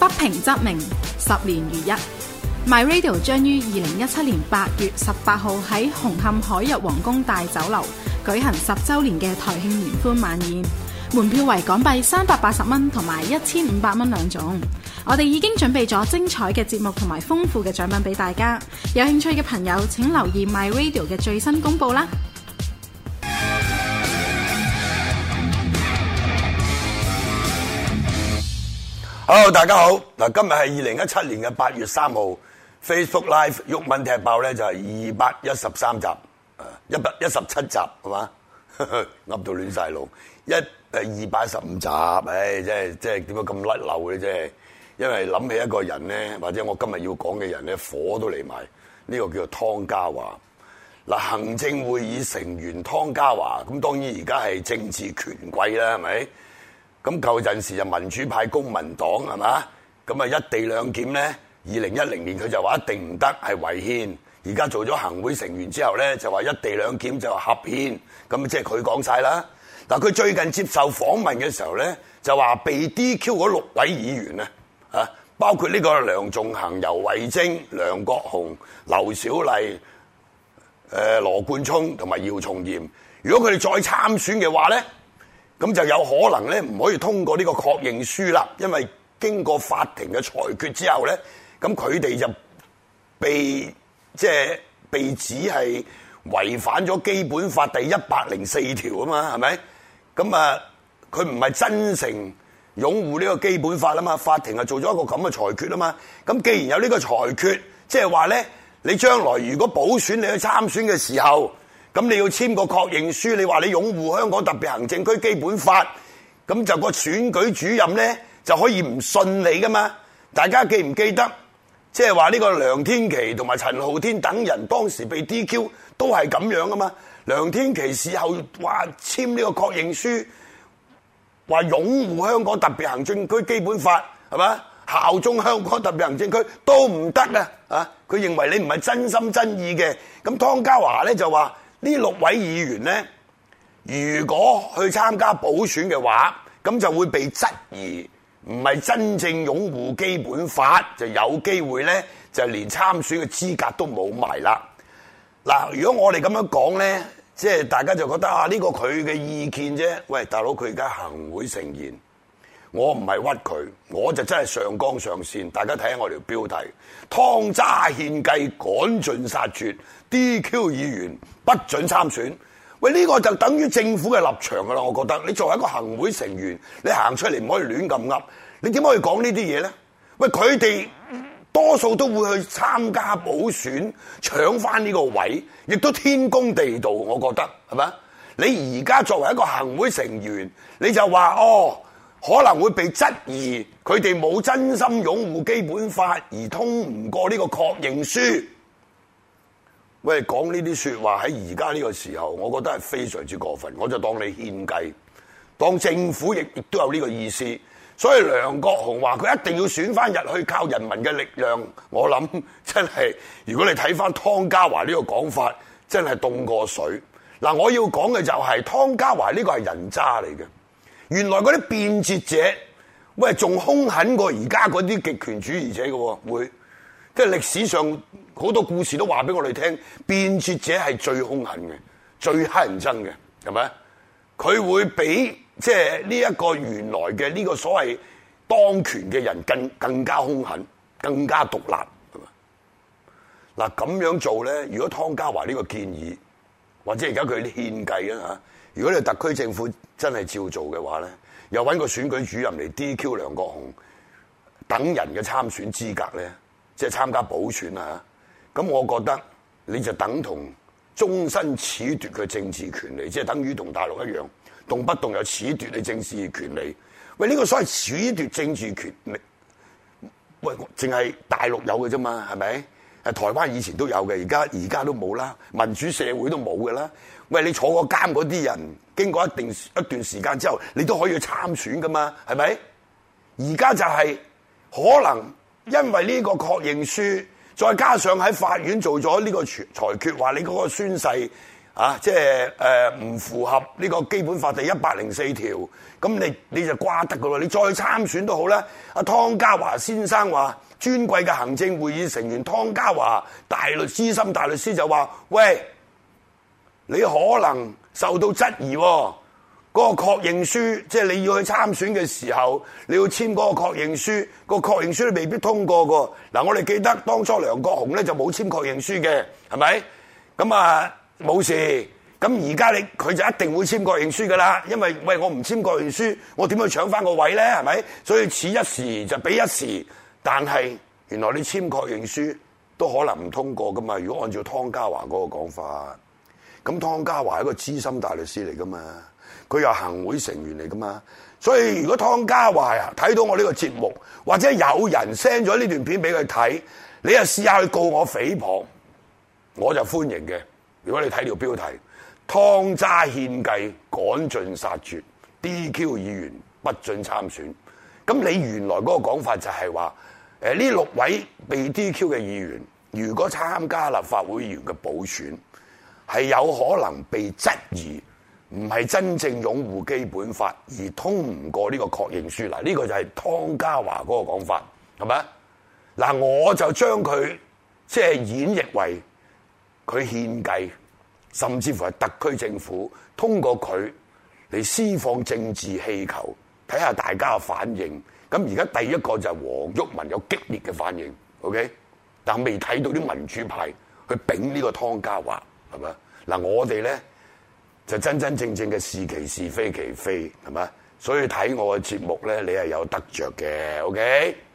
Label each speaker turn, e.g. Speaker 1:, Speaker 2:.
Speaker 1: 不平則鳴，10年如一。My Radio 將於2017年8月18號喺紅磡海逸皇宮大酒樓舉行10週年嘅台慶聯歡晚宴，門票為港幣380蚊同埋1500蚊兩種。我哋已經準備咗精彩嘅節目同埋豐富嘅獎品俾大家，有興趣嘅朋友請留意 My Radio 嘅最新公佈啦。
Speaker 2: Hello， 大家好。嗱，今日係2017年嘅8月3號 ，Facebook Live 毓民踢爆咧就係213集，117集係嘛？噏到亂晒路，215集，即係點解咁甩漏咧？即係因為諗起一個人咧，或者我今日要講嘅人咧，火都嚟埋。呢個叫做湯家驊。嗱，行政會議成員湯家驊，咁當然而家係政治權貴啦，係咪？咁舊陣時就民主派公民黨係嘛？咁啊一地兩檢咧，2010年佢就話一定唔得，係違憲。而家做咗行會成員之後咧，就話一地兩檢就合憲。咁即係佢講晒啦。嗱，佢最近接受訪問嘅時候咧，就話被 DQ 嗰6位議員啊，包括呢個梁頌恆、游蕙禎、梁國雄、劉小麗、羅冠聰同埋姚松炎。如果佢哋再參選嘅話咧，咁就有可能咧唔可以通過呢個確認書啦，因為經過法庭嘅裁決之後咧，咁佢哋就被指係違反咗基本法第104條啊嘛，係咪？咁啊，佢唔係真誠擁護呢個基本法啊嘛，法庭係做咗一個咁嘅裁決啊嘛。咁既然有呢個裁決，即係話咧，你將來如果補選你去參選嘅時候，咁你要簽個確認書，你話你擁護香港特別行政區基本法，咁就個選舉主任咧就可以唔信你噶嘛？大家記唔記得？即係話呢個梁天琦同埋陳浩天等人當時被 DQ 都係咁樣噶嘛？梁天琦事後話簽呢個確認書，話擁護香港特別行政區基本法，係嘛？效忠香港特別行政區都唔得啊！佢認為你唔係真心真意嘅。咁湯家驊咧就話，呢6位議員呢，如果去參加補選嘅話，咁就會被質疑唔係真正擁護基本法，就有機會呢，就連參選嘅資格都冇埋啦。嗱，如果我哋咁樣講呢，即係大家就覺得呢個佢嘅意見啫。喂，大佬，佢而家行會成員，我唔係屈佢，我就真係上綱上線。大家睇下我條標題：湯渣獻計，趕盡殺絕。DQ 議員不准參選，喂，呢個就等於政府嘅立場噶啦。我覺得你作為一個行會成員，你行出嚟唔可以亂咁噏，你點可以講呢啲嘢咧？喂，佢哋多數都會去參加補選，搶翻呢個位，亦都天公地道。我覺得係咪？你而家作為一個行會成員，你就話可能會被質疑佢哋冇真心擁護基本法而通唔過呢個確認書。喂，講呢啲說話喺而家呢個時候，我覺得係非常之過分。我就當你獻計，當政府亦都有呢個意思。所以梁國雄話佢一定要選翻入去，靠人民嘅力量。我諗真係，如果你睇翻湯家驊呢個講法，真係凍過水。嗱，我要講嘅就係湯家驊呢個係人渣嚟嘅。原來嗰啲變節者，喂，仲兇狠過而家嗰啲極權主義者嘅，會。即係歷史上好多故事都話俾我哋聽，變節者係最兇狠嘅，最乞人憎嘅，係咪？佢會比即係呢一個原來嘅呢個所謂當權嘅人更加兇狠，更加毒辣，係咪？嗱，咁樣做咧，如果湯家驊呢個建議，或者而家佢啲獻計啊嚇，如果你特區政府真係照做嘅話咧，又揾個選舉主任嚟 DQ 梁國雄等人嘅參選資格咧，即係參加補選啊！咁我覺得你就等同終身褫奪佢政治權利，即係等於同大陸一樣，動不動又褫奪你政治權利。喂，呢個所謂褫奪政治權利，喂，淨係大陸有嘅啫嘛，係咪？台灣以前都有嘅，而家都冇啦，民主社會都冇嘅啦。喂，你坐過監嗰啲人，經過一段時間之後，你都可以去參選噶嘛，係咪？而家就係可能因為呢個確認書，再加上喺法院做咗呢個裁決，話你嗰個宣誓即係唔符合呢個基本法第104條，咁你就瓜得噶咯。你再參選都好啦。阿湯家驊先生話，尊貴嘅行政會議成員湯家驊資深大律師就話：喂，你可能受到質疑喎。嗰個確認書，即係你要去參選嘅時候，你要簽嗰個確認書，個確認書你未必通過㗎。嗱，我哋記得當初梁國雄咧就冇簽確認書嘅，係咪？咁啊冇事。咁而家佢就一定會簽確認書㗎啦，因為喂我唔簽確認書，我點去搶翻個位咧？係咪？所以此一時就彼一時。但係原來你簽確認書都可能唔通過㗎嘛。如果按照湯家驊嗰個講法，咁湯家驊係一個資深大律師嚟㗎嘛。佢又行會成員嚟噶嘛，所以如果湯家驊睇到我呢個節目，或者有人 send 咗呢段片俾佢睇，你啊試下去告我誹謗，我就歡迎嘅。如果你睇條標題，湯渣獻計趕盡殺絕 ，DQ 議員不准參選，咁你原來嗰個講法就係話，呢6位被 DQ 嘅議員，如果參加立法會議員嘅補選，係有可能被質疑。唔係真正擁護基本法而通唔過呢個確認書，嗱，呢個就係湯家驊嗰個講法，係咪？嗱，我就將佢即係演繹為佢獻計，甚至乎係特區政府通過佢嚟施放政治氣球，睇下大家嘅反應。咁而家第一個就係黃毓民有激烈嘅反應 ，OK？ 但未睇到啲民主派去丙呢個湯家驊，係咪？嗱，我哋咧。就真真正正嘅是其是非其非，係咪？所以睇我嘅節目咧，你係有得着嘅，OK？